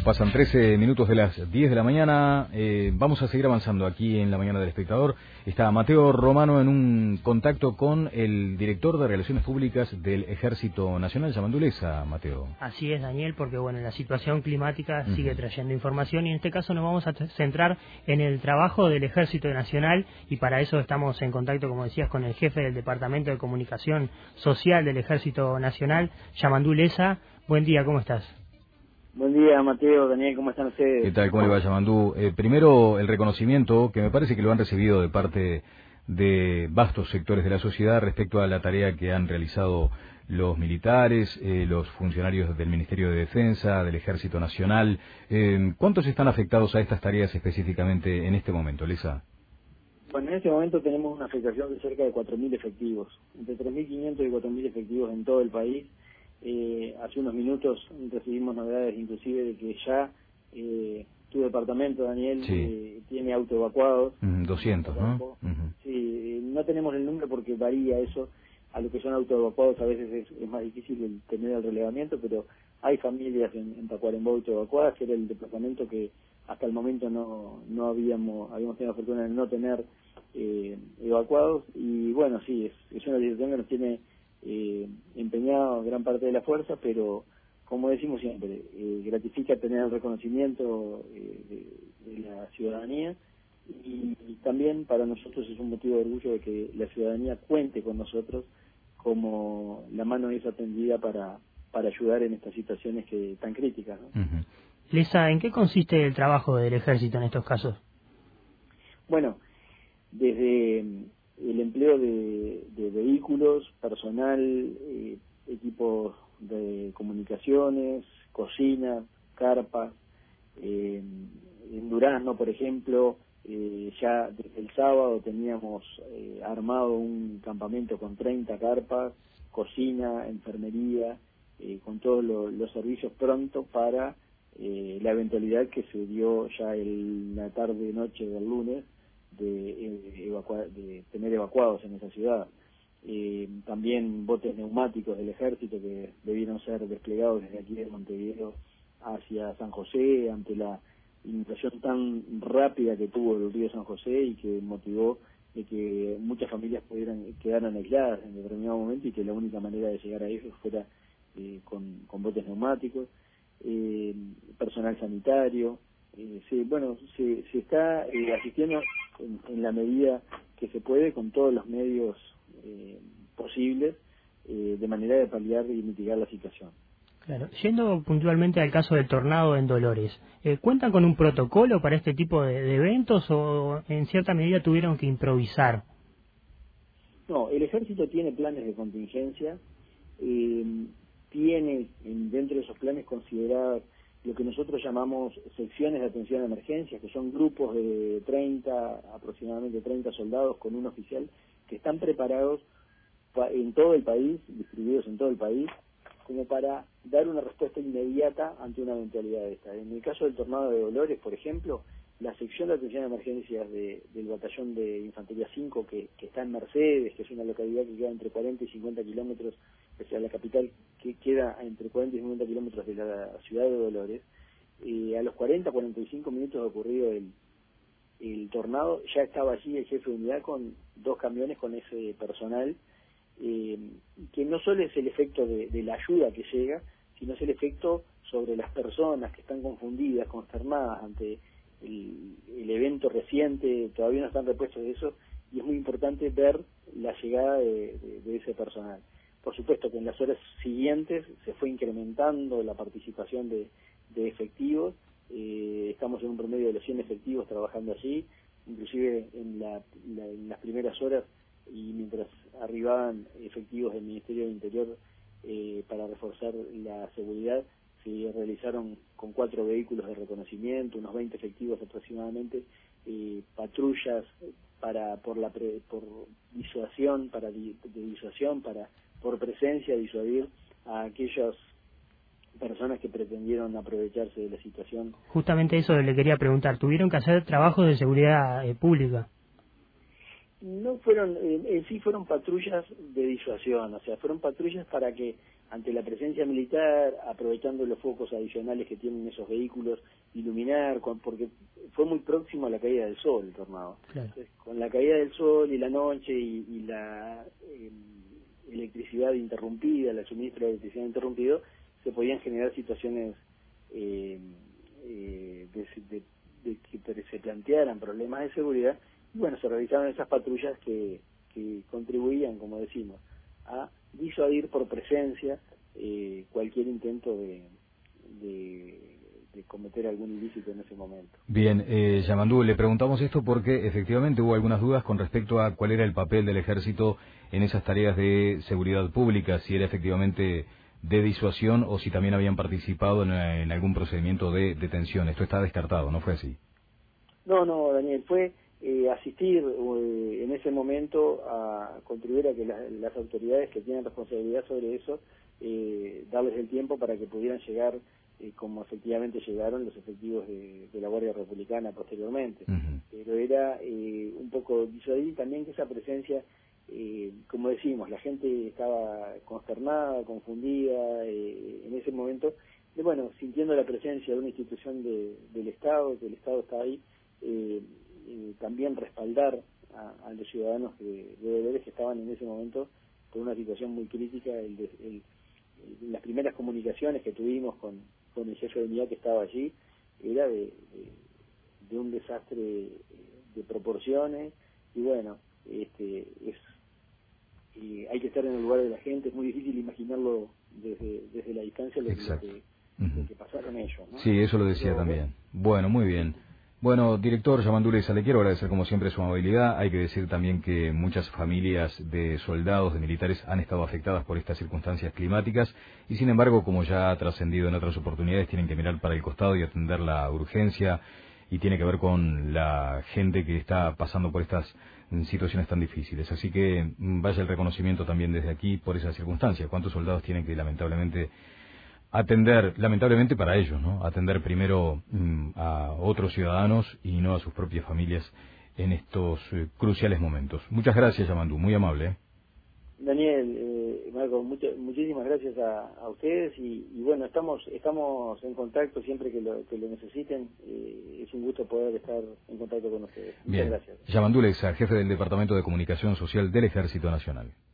Pasan 13 minutos de las 10 de la mañana. Vamos a seguir avanzando aquí en la mañana del espectador. Está Mateo Romano en un contacto con el director de Relaciones Públicas del Ejército Nacional, Yamandu Leza, Mateo. Así es, Daniel, porque bueno, la situación climática sigue trayendo información y en este caso nos vamos a centrar en el trabajo del Ejército Nacional y para eso estamos en contacto, como decías, con el jefe del Departamento de Comunicación Social del Ejército Nacional, Yamandu Leza. Buen día, ¿cómo estás? Buen día, Mateo, Daniel, ¿cómo están ustedes? ¿Qué tal? ¿Cómo le va, Yamandu? Primero, el reconocimiento, que me parece que lo han recibido de parte de vastos sectores de la sociedad respecto a la tarea que han realizado los militares, los funcionarios del Ministerio de Defensa, del Ejército Nacional. ¿Cuántos están afectados a estas tareas específicamente en este momento, Leza? Bueno, en este momento tenemos una afectación de cerca de 4.000 efectivos, entre 3.500 y 4.000 efectivos en todo el país. Hace unos minutos recibimos novedades inclusive de que ya tu departamento, Daniel, tiene autoevacuados. 200, ¿no? Sí, no tenemos el número porque varía eso. A lo que son autoevacuados a veces es más difícil tener el relevamiento, pero hay familias en Tacuarembó autoevacuadas, que era el departamento que hasta el momento no habíamos tenido la fortuna de no tener evacuados. Y bueno, sí, es una decisión que nos tiene empeñado gran parte de la fuerza, pero como decimos siempre, gratifica tener el reconocimiento de la ciudadanía y también para nosotros es un motivo de orgullo de que la ciudadanía cuente con nosotros como la mano esa tendida para ayudar en estas situaciones tan críticas, ¿no? Leza, ¿en qué consiste el trabajo del Ejército en estos casos? Bueno, desde el empleo de vehículos, personal, equipos de comunicaciones, cocinas, carpas. En Durazno, por ejemplo, ya desde el sábado teníamos armado un campamento con 30 carpas, cocina, enfermería, con todos los servicios pronto para la eventualidad que se dio ya la tarde-noche del lunes, de tener evacuados en esa ciudad. También botes neumáticos del ejército que debieron ser desplegados desde aquí de Montevideo hacia San José ante la inundación tan rápida que tuvo el río San José y que motivó de que muchas familias quedaran aisladas en determinado momento y que la única manera de llegar a ellos fuera con botes neumáticos, personal sanitario. Se está asistiendo en la medida que se puede con todos los medios posibles de manera de paliar y mitigar la situación. Claro. Yendo puntualmente al caso del tornado en Dolores, ¿cuentan con un protocolo para este tipo de eventos o en cierta medida tuvieron que improvisar? No, el ejército tiene planes de contingencia, tiene dentro de esos planes consideradas lo que nosotros llamamos secciones de atención a emergencias, que son grupos de aproximadamente 30 soldados con un oficial que están preparados en todo el país, distribuidos en todo el país, como para dar una respuesta inmediata ante una eventualidad de esta. En el caso del tornado de Dolores, por ejemplo, la sección de atención a emergencias del batallón de Infantería 5, que está en Mercedes, que es una localidad que queda entre 40 y 50 kilómetros, o sea, la capital que queda entre 40 y 50 kilómetros de la ciudad de Dolores, a los 40-45 minutos de ocurrido el tornado, ya estaba allí el jefe de unidad con 2 camiones con ese personal, que no solo es el efecto de la ayuda que llega, sino es el efecto sobre las personas que están confundidas, consternadas ante el evento reciente, todavía no están repuestos de eso, y es muy importante ver la llegada de ese personal. Por supuesto que en las horas siguientes se fue incrementando la participación de efectivos, estamos en un promedio de los 100 efectivos trabajando allí, inclusive en las primeras horas y mientras arribaban efectivos del Ministerio del Interior para reforzar la seguridad, se realizaron con 4 vehículos de reconocimiento, unos 20 efectivos aproximadamente, patrullas por disuasión, por presencia, disuadir a aquellas personas que pretendieron aprovecharse de la situación. Justamente eso le quería preguntar, ¿tuvieron que hacer trabajos de seguridad pública? No fueron, en sí fueron patrullas de disuasión, o sea, fueron patrullas para que ante la presencia militar, aprovechando los focos adicionales que tienen esos vehículos, iluminar, porque fue muy próximo a la caída del sol el tornado. Claro. Entonces, con la caída del sol y la noche y la electricidad interrumpida, el suministro de electricidad interrumpido, se podían generar situaciones de que se plantearan problemas de seguridad. Y bueno, se realizaron esas patrullas que contribuían, como decimos, a disuadir por presencia cualquier intento de cometer algún ilícito en ese momento. Bien, Yamandú, le preguntamos esto porque efectivamente hubo algunas dudas con respecto a cuál era el papel del ejército en esas tareas de seguridad pública, si era efectivamente de disuasión o si también habían participado en algún procedimiento de detención. Esto está descartado, ¿no fue así? No, Daniel, fue asistir en ese momento a contribuir a que las autoridades que tienen responsabilidad sobre eso, darles el tiempo para que pudieran llegar como efectivamente llegaron los efectivos de la Guardia Republicana posteriormente. Pero era un poco disuadir también que esa presencia, como decimos, la gente estaba consternada, confundida en ese momento, bueno, sintiendo la presencia de una institución del Estado, que el Estado está ahí, también respaldar a los ciudadanos de deberes que estaban en ese momento por una situación muy crítica. Las primeras comunicaciones que tuvimos con el jefe de unidad que estaba allí era de un desastre de proporciones, y bueno, hay que estar en el lugar de la gente, es muy difícil imaginarlo desde la distancia lo que pasaron ellos, ¿no? Sí, eso lo decía también. Bueno, muy bien. Bueno, director Yamandú Leiza, le quiero agradecer como siempre su amabilidad. Hay que decir también que muchas familias de soldados, de militares, han estado afectadas por estas circunstancias climáticas y sin embargo, como ya ha trascendido en otras oportunidades, tienen que mirar para el costado y atender la urgencia, y tiene que ver con la gente que está pasando por estas situaciones tan difíciles. Así que vaya el reconocimiento también desde aquí por esas circunstancias. ¿Cuántos soldados tienen que lamentablemente atender, lamentablemente para ellos, ¿no? Atender primero a otros ciudadanos y no a sus propias familias en estos cruciales momentos? Muchas gracias, Yamandú, muy amable, ¿eh? Daniel, Marco, muchísimas gracias a ustedes y bueno, estamos en contacto siempre que lo necesiten. Es un gusto poder estar en contacto con ustedes. Muchas Bien. gracias. Yamandú Leiza, jefe del Departamento de Comunicación Social del Ejército Nacional.